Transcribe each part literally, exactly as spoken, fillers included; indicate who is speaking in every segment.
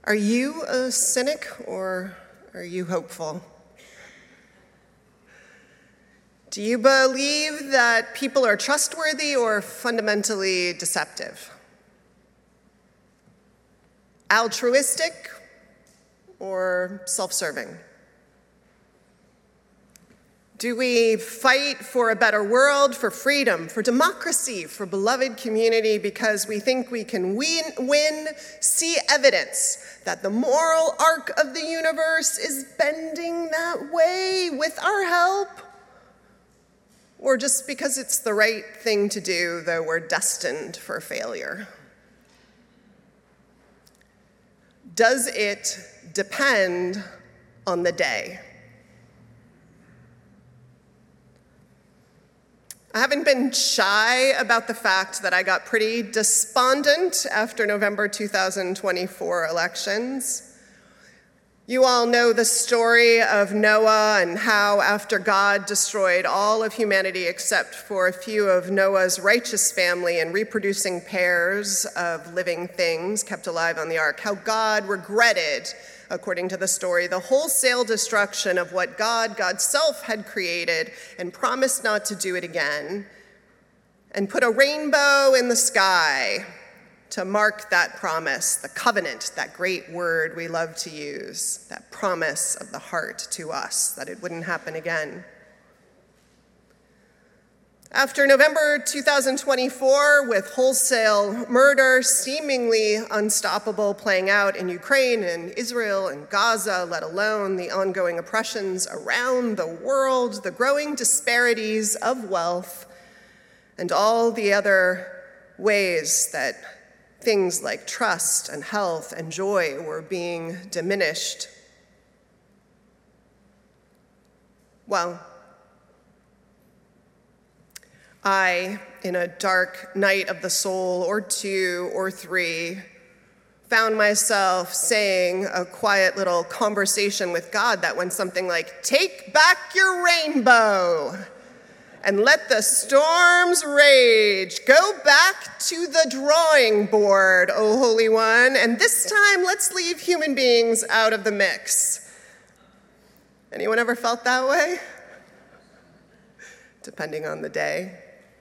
Speaker 1: Are you a cynic or are you hopeful? Do you believe that people are trustworthy or fundamentally deceptive? Altruistic or self-serving? Do we fight for a better world, for freedom, for democracy, for beloved community because we think we can win, win, see evidence that the moral arc of the universe is bending that way with our help? Or just because it's the right thing to do, though we're destined for failure? Does it depend on the day? I haven't been shy about the fact that I got pretty despondent after November two thousand twenty-four elections. You all know the story of Noah and how after God destroyed all of humanity except for a few of Noah's righteous family and reproducing pairs of living things kept alive on the ark, how God regretted, according to the story, the wholesale destruction of what God, God's self, had created and promised not to do it again, and put a rainbow in the sky to mark that promise, the covenant, that great word we love to use, that promise of the heart to us, that it wouldn't happen again. After November two thousand twenty-four, with wholesale murder seemingly unstoppable playing out in Ukraine and Israel and Gaza, let alone the ongoing oppressions around the world, the growing disparities of wealth, and all the other ways that things like trust and health and joy were being diminished, well, I, in a dark night of the soul, or two, or three, found myself saying a quiet little conversation with God that went something like, "Take back your rainbow and let the storms rage. Go back to the drawing board, O Holy One, and this time let's leave human beings out of the mix." Anyone ever felt that way? Depending on the day.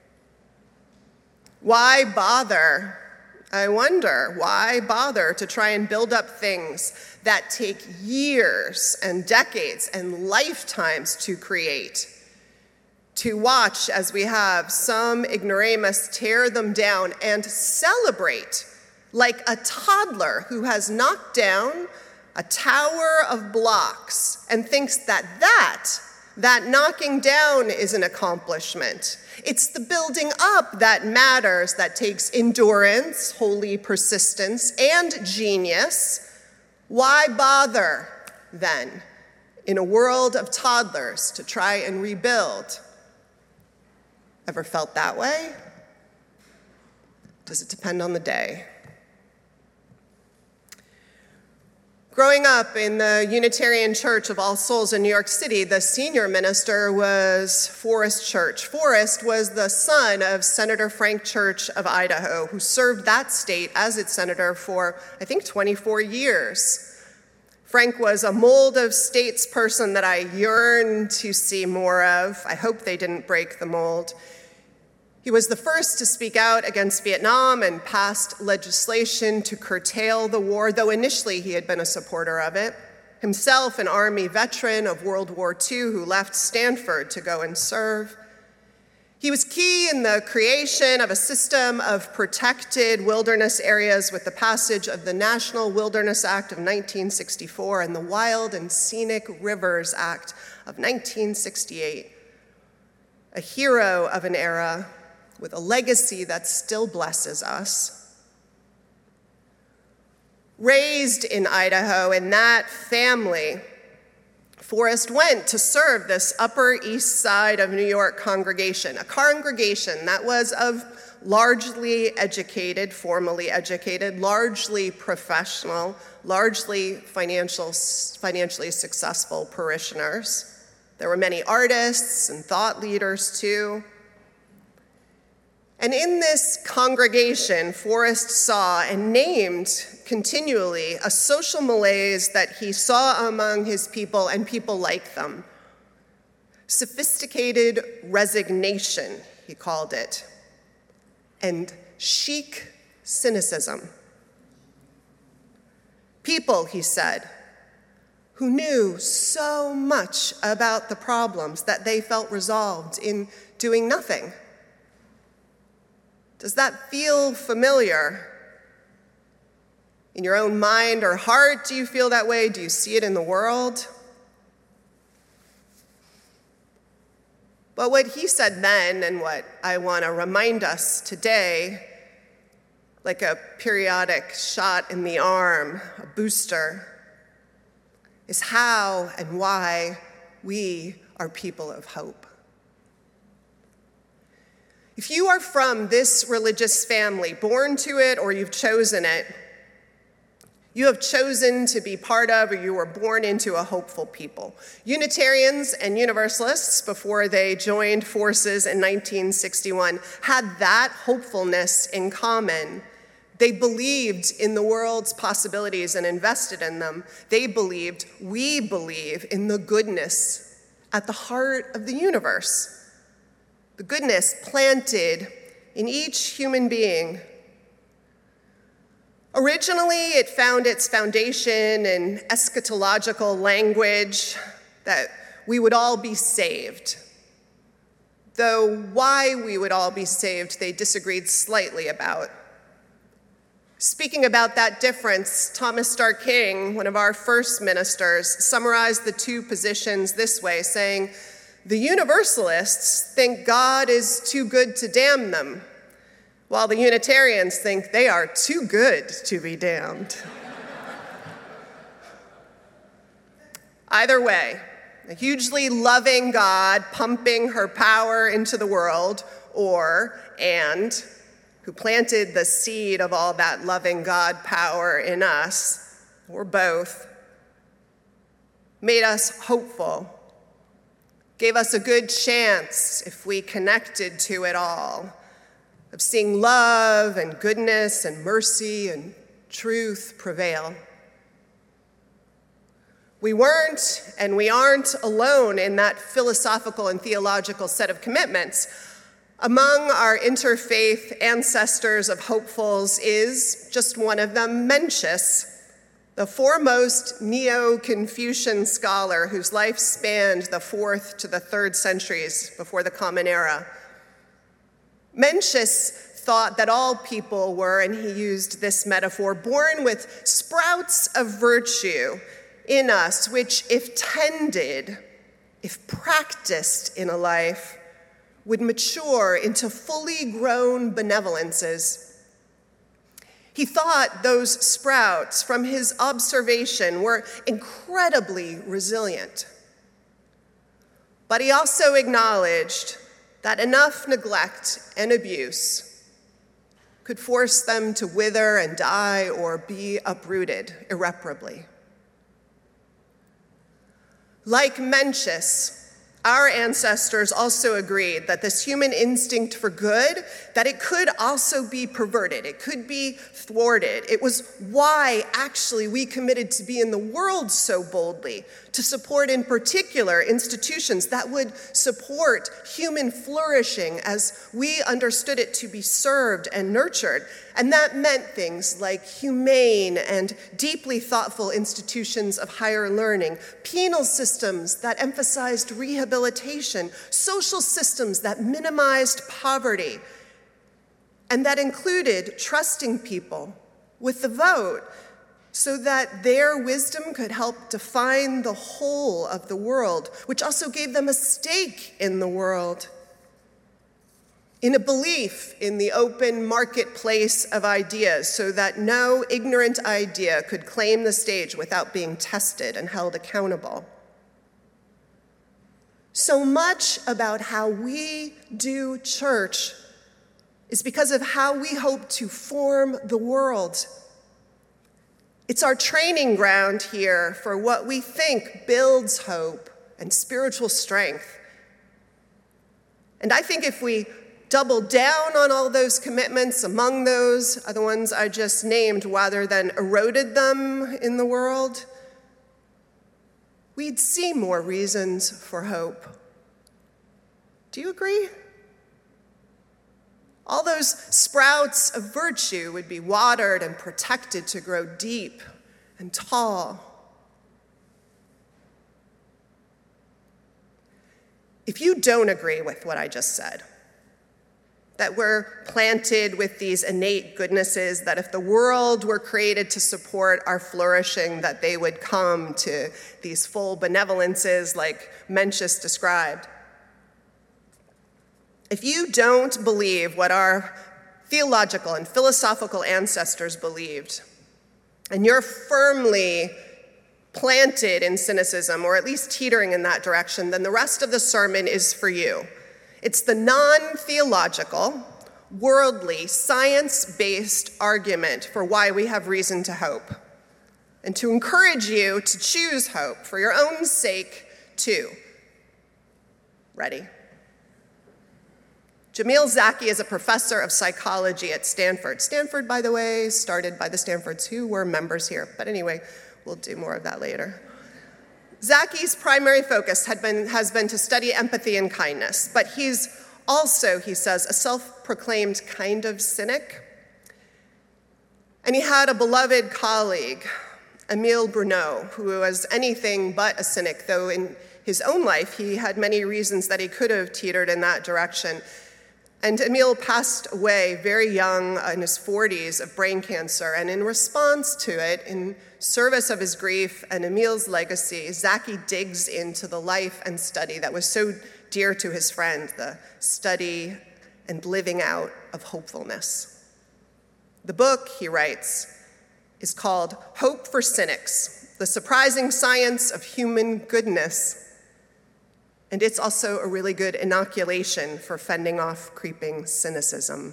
Speaker 1: Why bother? I wonder, why bother to try and build up things that take years and decades and lifetimes to create? To watch as we have some ignoramus tear them down and celebrate like a toddler who has knocked down a tower of blocks and thinks that that, that knocking down is an accomplishment. It's the building up that matters, that takes endurance, holy persistence, and genius. Why bother, then, in a world of toddlers to try and rebuild? Ever felt that way? Does it depend on the day? Growing up in the Unitarian Church of All Souls in New York City, the senior minister was Forrest Church. Forrest was the son of Senator Frank Church of Idaho, who served that state as its senator for, I think, twenty-four years. Frank was a mold of statesperson that I yearn to see more of. I hope they didn't break the mold. He was the first to speak out against Vietnam and passed legislation to curtail the war, though initially he had been a supporter of it. Himself an Army veteran of World War Two who left Stanford to go and serve. He was key in the creation of a system of protected wilderness areas with the passage of the National Wilderness Act of nineteen sixty-four and the Wild and Scenic Rivers Act of nineteen sixty-eight. A hero of an era with a legacy that still blesses us. Raised in Idaho in that family, Forrest went to serve this Upper East Side of New York congregation, a congregation that was of largely educated, formally educated, largely professional, largely financial, financially successful parishioners. There were many artists and thought leaders too. And in this congregation, Forrest saw and named continually a social malaise that he saw among his people and people like them. Sophisticated resignation, he called it, and chic cynicism. People, he said, who knew so much about the problems that they felt resolved in doing nothing. Does that feel familiar? In your own mind or heart, do you feel that way? Do you see it in the world? But what he said then, and what I want to remind us today, like a periodic shot in the arm, a booster, is how and why we are people of hope. If you are from this religious family, born to it or you've chosen it, you have chosen to be part of, or you were born into, a hopeful people. Unitarians and Universalists, before they joined forces in nineteen sixty-one, had that hopefulness in common. They believed in the world's possibilities and invested in them. They believed, we believe, in the goodness at the heart of the universe. The goodness planted in each human being. Originally, it found its foundation in eschatological language that we would all be saved. Though why we would all be saved, they disagreed slightly about. Speaking about that difference, Thomas Starr King, one of our first ministers, summarized the two positions this way, saying, "The Universalists think God is too good to damn them, while the Unitarians think they are too good to be damned." Either way, a hugely loving God pumping her power into the world, or, and, who planted the seed of all that loving God power in us, or both, made us hopeful, gave us a good chance, if we connected to it all, of seeing love and goodness and mercy and truth prevail. We weren't and we aren't alone in that philosophical and theological set of commitments. Among our interfaith ancestors of hopefuls is, just one of them, Mencius, the foremost Neo-Confucian scholar whose life spanned the fourth to the third centuries before the Common Era. Mencius thought that all people were, and he used this metaphor, born with sprouts of virtue in us, which, if tended, if practiced in a life, would mature into fully grown benevolences. He thought those sprouts, from his observation, were incredibly resilient. But he also acknowledged that enough neglect and abuse could force them to wither and die or be uprooted irreparably. Like Mencius, our ancestors also agreed that this human instinct for good, that it could also be perverted, it could be thwarted. It was why, actually, we committed to be in the world so boldly, to support in particular institutions that would support human flourishing as we understood it to be served and nurtured. And that meant things like humane and deeply thoughtful institutions of higher learning, penal systems that emphasized rehabilitation, social systems that minimized poverty, and that included trusting people with the vote so that their wisdom could help define the whole of the world, which also gave them a stake in the world, in a belief in the open marketplace of ideas so that no ignorant idea could claim the stage without being tested and held accountable. So much about how we do church is because of how we hope to form the world. It's our training ground here for what we think builds hope and spiritual strength. And I think if we double down on all those commitments, among those are the ones I just named, rather than eroded them in the world, we'd see more reasons for hope. Do you agree? All those sprouts of virtue would be watered and protected to grow deep and tall. If you don't agree with what I just said, that we're planted with these innate goodnesses, that if the world were created to support our flourishing, that they would come to these full benevolences like Mencius described. If you don't believe what our theological and philosophical ancestors believed, and you're firmly planted in cynicism, or at least teetering in that direction, then the rest of the sermon is for you. It's the non-theological, worldly, science-based argument for why we have reason to hope, and to encourage you to choose hope for your own sake, too. Ready? Jamil Zaki is a professor of psychology at Stanford. Stanford, by the way, started by the Stanfords who were members here. But anyway, we'll do more of that later. Zaki's primary focus had been, has been to study empathy and kindness, but he's also, he says, a self-proclaimed kind of cynic. And he had a beloved colleague, Émile Bruneau, who was anything but a cynic, though in his own life he had many reasons that he could have teetered in that direction. And Émile passed away very young, in his forties, of brain cancer. And in response to it, in service of his grief and Émile's legacy, Zaki digs into the life and study that was so dear to his friend, the study and living out of hopefulness. The book, he writes, is called Hope for Cynics, The Surprising Science of Human Goodness. And it's also a really good inoculation for fending off creeping cynicism.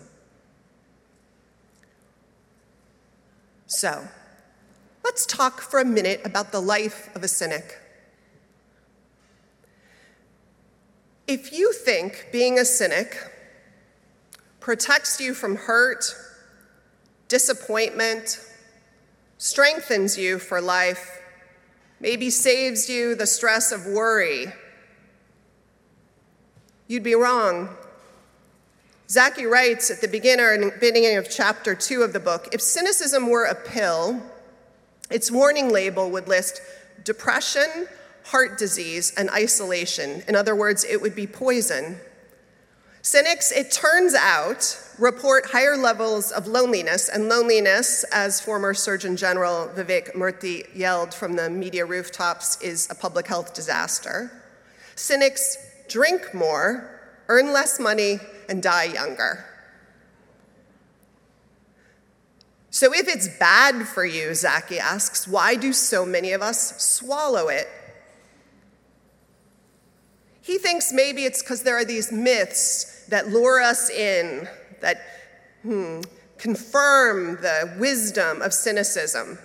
Speaker 1: So, let's talk for a minute about the life of a cynic. If you think being a cynic protects you from hurt, disappointment, strengthens you for life, maybe saves you the stress of worry, you'd be wrong. Zaki writes at the beginning of chapter two of the book, if cynicism were a pill, its warning label would list depression, heart disease, and isolation. In other words, it would be poison. Cynics, it turns out, report higher levels of loneliness, and loneliness, as former Surgeon General Vivek Murthy yelled from the media rooftops, is a public health disaster. Cynics drink more, earn less money, and die younger. So if it's bad for you, Zaki asks, why do so many of us swallow it? He thinks maybe it's because there are these myths that lure us in, that hmm, confirm the wisdom of cynicism.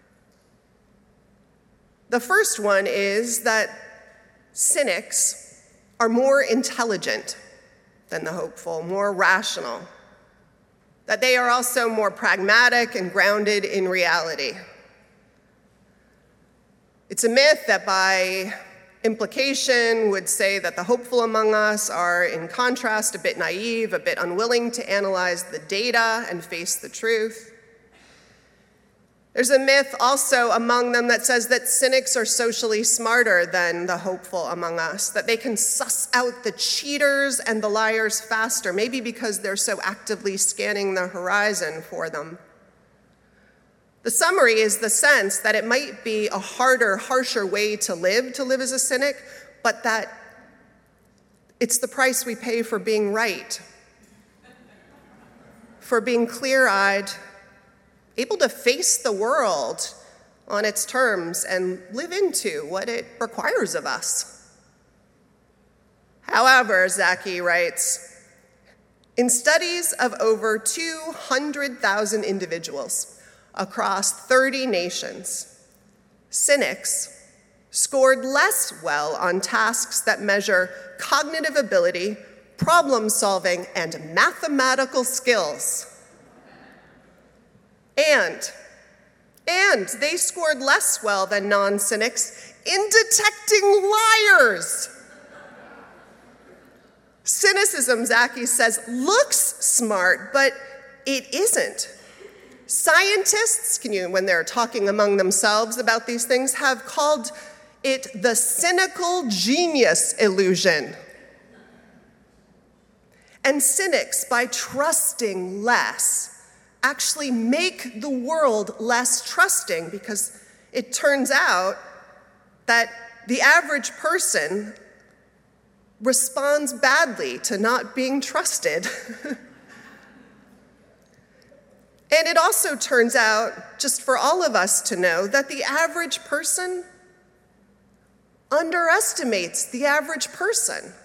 Speaker 1: The first one is that cynics are more intelligent than the hopeful, more rational, that they are also more pragmatic and grounded in reality. It's a myth that by implication would say that the hopeful among us are, in contrast, a bit naive, a bit unwilling to analyze the data and face the truth. There's a myth also among them that says that cynics are socially smarter than the hopeful among us, that they can suss out the cheaters and the liars faster, maybe because they're so actively scanning the horizon for them. The summary is the sense that it might be a harder, harsher way to live, to live as a cynic, but that it's the price we pay for being right, for being clear-eyed, able to face the world on its terms and live into what it requires of us. However, Zaki writes, in studies of over two hundred thousand individuals across thirty nations, cynics scored less well on tasks that measure cognitive ability, problem solving, and mathematical skills. And, and they scored less well than non-cynics in detecting liars. Cynicism, Zaki says, looks smart, but it isn't. Scientists, can you, when they're talking among themselves about these things, have called it the cynical genius illusion. And cynics, by trusting less, actually make the world less trusting, because it turns out that the average person responds badly to not being trusted. And it also turns out, just for all of us to know, that the average person underestimates the average person.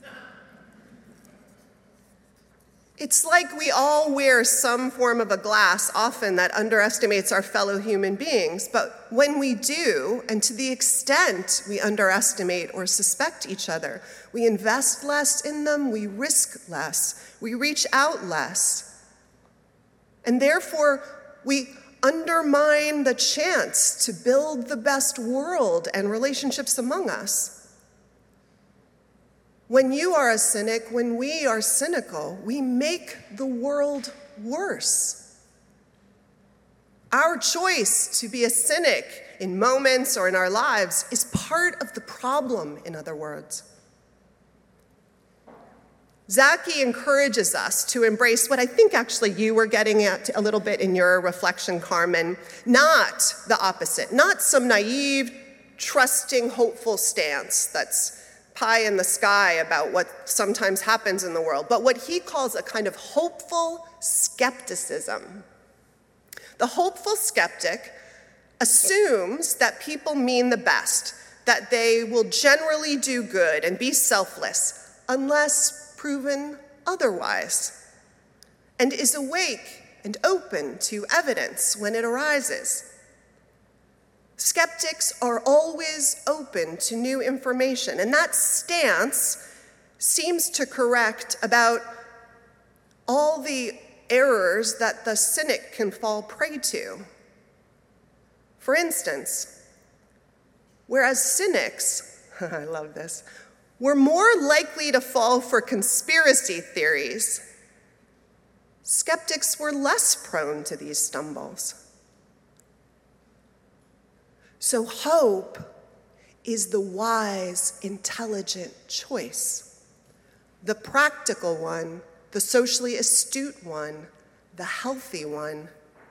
Speaker 1: It's like we all wear some form of a glass often that underestimates our fellow human beings, but when we do, and to the extent we underestimate or suspect each other, we invest less in them, we risk less, we reach out less. And therefore, we undermine the chance to build the best world and relationships among us. When you are a cynic, when we are cynical, we make the world worse. Our choice to be a cynic in moments or in our lives is part of the problem, in other words. Zaki encourages us to embrace what I think actually you were getting at a little bit in your reflection, Carmen, not the opposite, not some naive, trusting, hopeful stance that's pie in the sky about what sometimes happens in the world, but what he calls a kind of hopeful skepticism. The hopeful skeptic assumes that people mean the best, that they will generally do good and be selfless, unless proven otherwise, and is awake and open to evidence when it arises. Skeptics are always open to new information, and that stance seems to correct about all the errors that the cynic can fall prey to. For instance, whereas cynics, I love this, we're more likely to fall for conspiracy theories, skeptics were less prone to these stumbles. So hope is the wise, intelligent choice, the practical one, the socially astute one, the healthy one.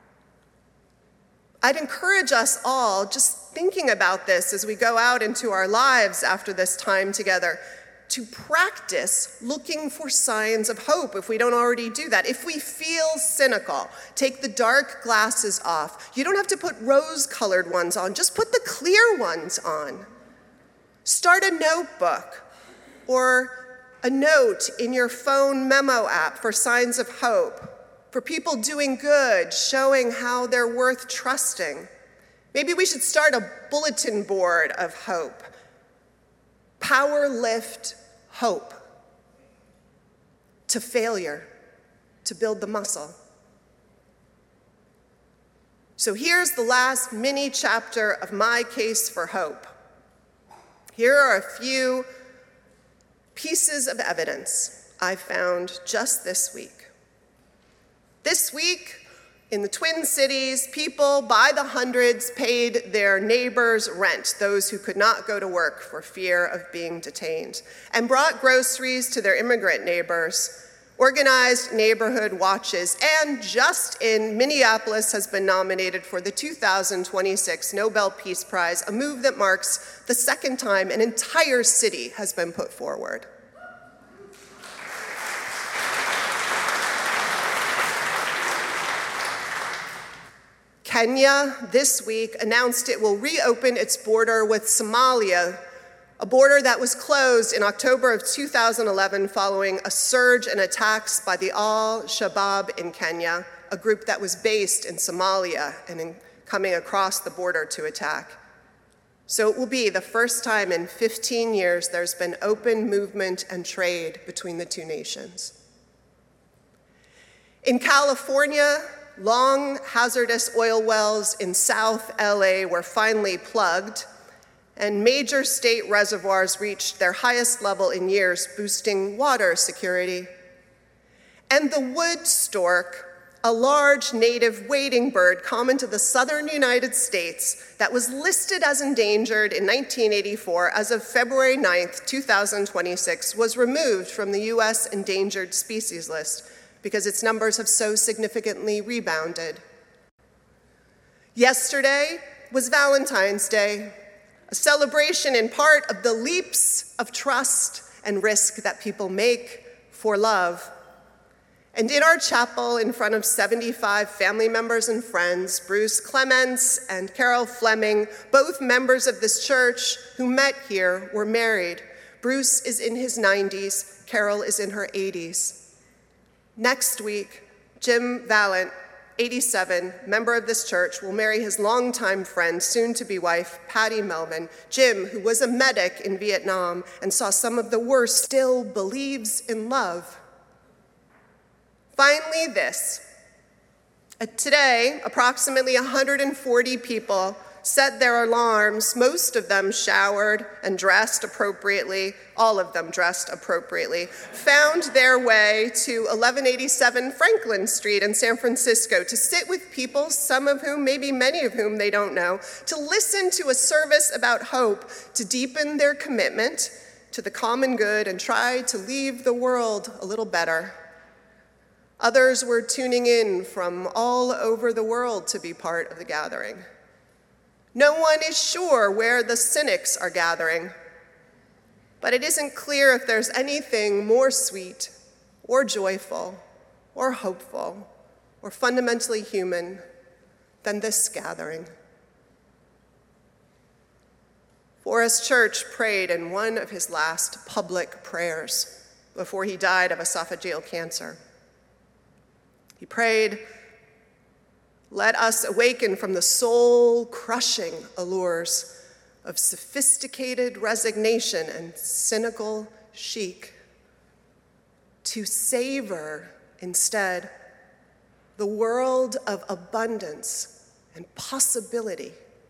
Speaker 1: I'd encourage us all, just thinking about this as we go out into our lives after this time together, to practice looking for signs of hope if we don't already do that. If we feel cynical, take the dark glasses off. You don't have to put rose-colored ones on, just put the clear ones on. Start a notebook or a note in your phone memo app for signs of hope, for people doing good, showing how they're worth trusting. Maybe we should start a bulletin board of hope. Power lift hope to failure, to build the muscle. So here's the last mini chapter of my case for hope. Here are a few pieces of evidence I found just this week. This week, in the Twin Cities, people by the hundreds paid their neighbors rent, those who could not go to work for fear of being detained, and brought groceries to their immigrant neighbors, organized neighborhood watches, and just in Minneapolis has been nominated for the two thousand twenty-six Nobel Peace Prize, a move that marks the second time an entire city has been put forward. Kenya this week announced it will reopen its border with Somalia, a border that was closed in October of two thousand eleven following a surge in attacks by the Al-Shabaab in Kenya, a group that was based in Somalia and in coming across the border to attack. So it will be the first time in fifteen years there's been open movement and trade between the two nations. In California, long hazardous oil wells in South L A were finally plugged, and major state reservoirs reached their highest level in years, boosting water security. And the wood stork, a large native wading bird common to the southern United States that was listed as endangered in nineteen eighty-four, as of February ninth, two thousand twenty-six, was removed from the U S endangered species list because its numbers have so significantly rebounded. Yesterday was Valentine's Day, a celebration in part of the leaps of trust and risk that people make for love. And in our chapel, in front of seventy-five family members and friends, Bruce Clements and Carol Fleming, both members of this church who met here, were married. Bruce is in his nineties, Carol is in her eighties. Next week, Jim Valent, eighty-seven, member of this church, will marry his longtime friend, soon-to-be wife, Patty Melvin. Jim, who was a medic in Vietnam and saw some of the worst, still believes in love. Finally, this. Uh, Today, approximately one hundred forty people set their alarms, most of them showered and dressed appropriately, all of them dressed appropriately, found their way to eleven eighty-seven Franklin Street in San Francisco to sit with people, some of whom, maybe many of whom they don't know, to listen to a service about hope, to deepen their commitment to the common good and try to leave the world a little better. Others were tuning in from all over the world to be part of the gathering. No one is sure where the cynics are gathering, but it isn't clear if there's anything more sweet or joyful or hopeful or fundamentally human than this gathering. Forrest Church prayed in one of his last public prayers before he died of esophageal cancer. He prayed, "Let us awaken from the soul-crushing allures of sophisticated resignation and cynical chic, to savor instead the world of abundance and possibility.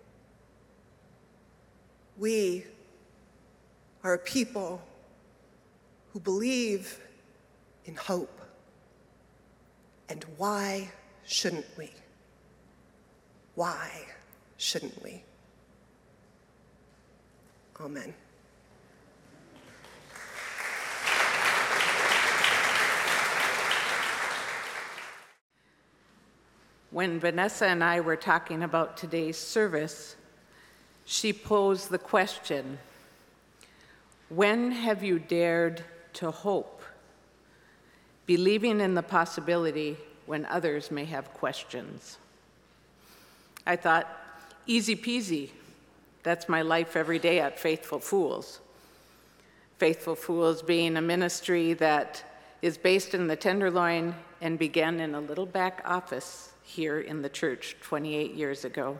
Speaker 1: We are a people who believe in hope. And why shouldn't we? Why shouldn't we?" Amen.
Speaker 2: When Vanessa and I were talking about today's service, she posed the question, when have you dared to hope, believing in the possibility when others may have questions? I thought, easy peasy. That's my life every day at Faithful Fools. Faithful Fools being a ministry that is based in the Tenderloin and began in a little back office here in the church twenty-eight years ago.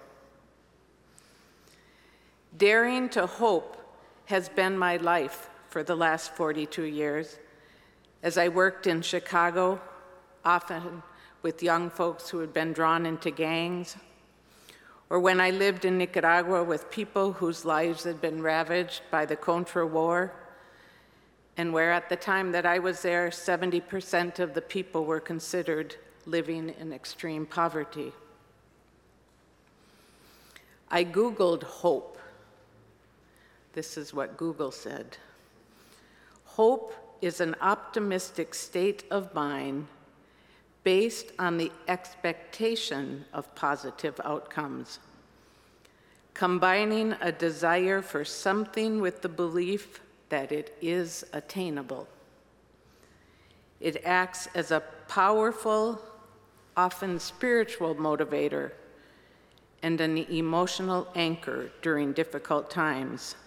Speaker 2: Daring to hope has been my life for the last forty-two years. As I worked in Chicago, often with young folks who had been drawn into gangs, or when I lived in Nicaragua with people whose lives had been ravaged by the Contra War, and where at the time that I was there, seventy percent of the people were considered living in extreme poverty. I Googled hope. This is what Google said. Hope is an optimistic state of mind based on the expectation of positive outcomes, combining a desire for something with the belief that it is attainable. It acts as a powerful, often spiritual motivator and an emotional anchor during difficult times,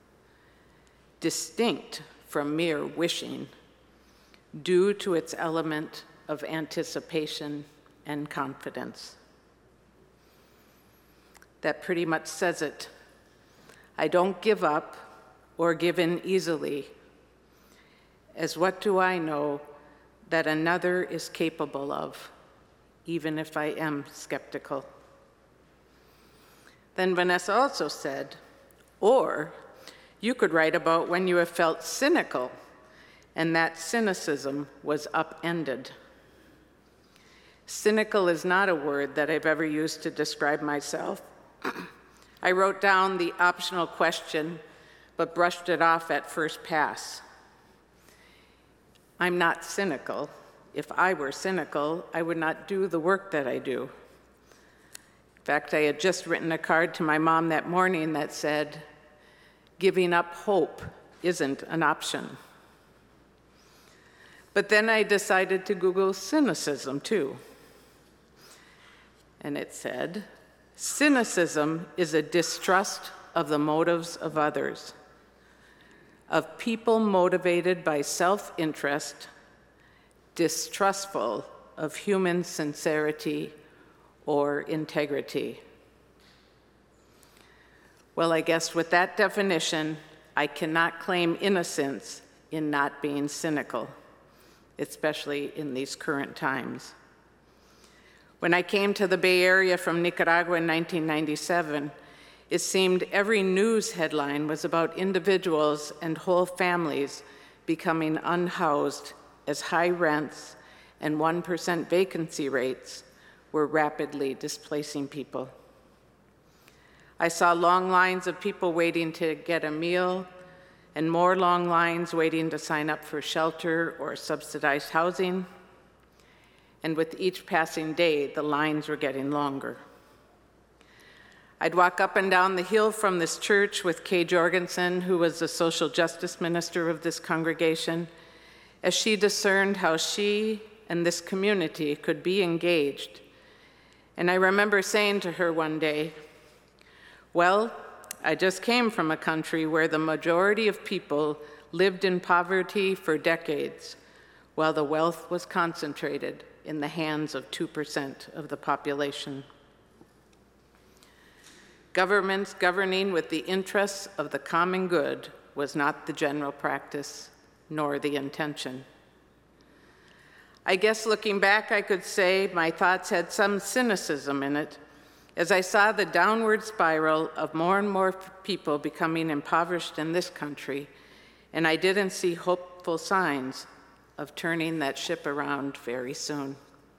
Speaker 2: distinct from mere wishing due to its element of anticipation and confidence. That pretty much says it. I don't give up or give in easily, as what do I know that another is capable of, even if I am skeptical. Then Vanessa also said, or you could write about when you have felt cynical and that cynicism was upended. Cynical is not a word that I've ever used to describe myself. I wrote down the optional question, but brushed it off at first pass. I'm not cynical. If I were cynical, I would not do the work that I do. In fact, I had just written a card to my mom that morning that said, giving up hope isn't an option. But then I decided to Google cynicism too. And it said, cynicism is a distrust of the motives of others, of people motivated by self-interest, distrustful of human sincerity or integrity. Well, I guess with that definition, I cannot claim innocence in not being cynical, especially in these current times. When I came to the Bay Area from Nicaragua in nineteen ninety-seven, it seemed every news headline was about individuals and whole families becoming unhoused as high rents and one percent vacancy rates were rapidly displacing people. I saw long lines of people waiting to get a meal and more long lines waiting to sign up for shelter or subsidized housing. And with each passing day, the lines were getting longer. I'd walk up and down the hill from this church with Kay Jorgensen, who was the social justice minister of this congregation, as she discerned how she and this community could be engaged. And I remember saying to her one day, well, I just came from a country where the majority of people lived in poverty for decades, while the wealth was concentrated in the hands of two percent of the population. Governments governing with the interests of the common good was not the general practice, nor the intention. I guess looking back, I could say my thoughts had some cynicism in it, as I saw the downward spiral of more and more people becoming impoverished in this country, and I didn't see hopeful signs of turning that ship around very soon.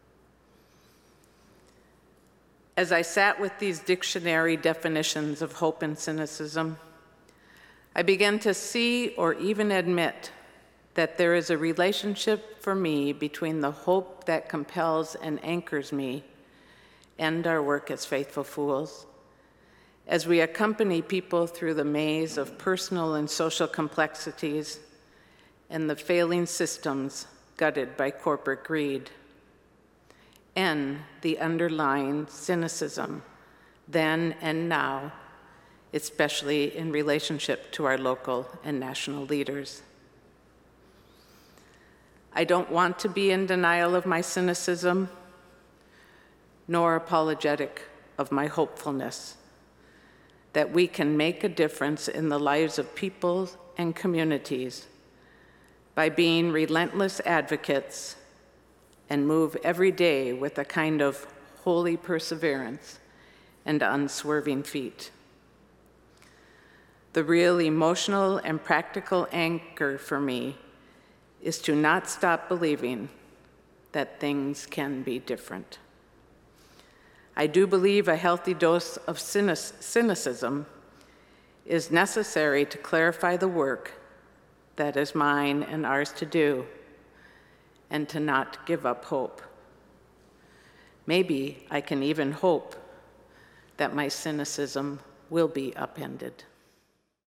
Speaker 2: As I sat with these dictionary definitions of hope and cynicism, I began to see or even admit that there is a relationship for me between the hope that compels and anchors me and our work as faithful fools, as we accompany people through the maze of personal and social complexities and the failing systems gutted by corporate greed, and the underlying cynicism then and now, especially in relationship to our local and national leaders. I don't want to be in denial of my cynicism, nor apologetic of my hopefulness that we can make a difference in the lives of people and communities by being relentless advocates and move every day with a kind of holy perseverance and unswerving feet. The real emotional and practical anchor for me is to not stop believing that things can be different. I do believe a healthy dose of cynicism is necessary to clarify the work that is mine and ours to do, and to not give up hope. Maybe I can even hope that my cynicism will be upended.